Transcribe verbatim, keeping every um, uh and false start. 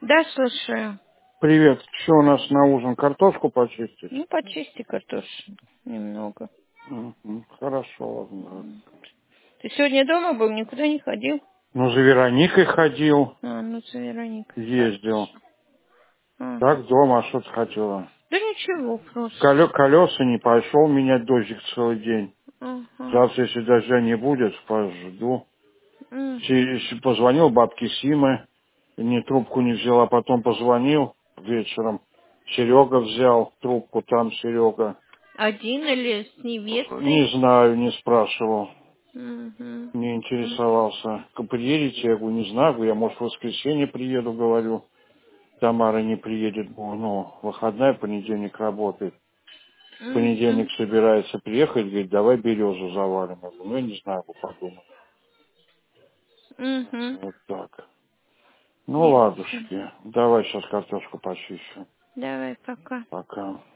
Да, слушаю. Привет. Что у нас на ужин? Картошку почистить? Ну, почисти картошку немного. Мгм. Хорошо, ладно. М. Ты сегодня дома был, никуда не ходил? Ну, за Вероникой ходил, А, ну, за Вероникой. ездил. Хорошо. Ага. Так, дома, а что ты хотела? Да ничего, просто. Коле- колеса не пошел менять, дождик целый день. Ага. Завтра, если дождя не будет, пожду. Угу. Си- Позвонил бабке Симы, ни трубку не взяла, потом позвонил вечером. Серега взял трубку, там Серега. Один или с невестой? Не знаю, не спрашивал. Угу. Не интересовался. К- Приедете? Я говорю, не знаю. Говорю, я, может, в воскресенье приеду, говорю. Тамара не приедет. Говорю, ну, выходная, понедельник работает. В Угу. понедельник собирается приехать, говорит, давай березу завалим. Я говорю, ну, я не знаю, вы подумай. Угу. Вот так. Ну, Ясно. ладушки. Давай сейчас картошку почищу. Давай, пока. Пока.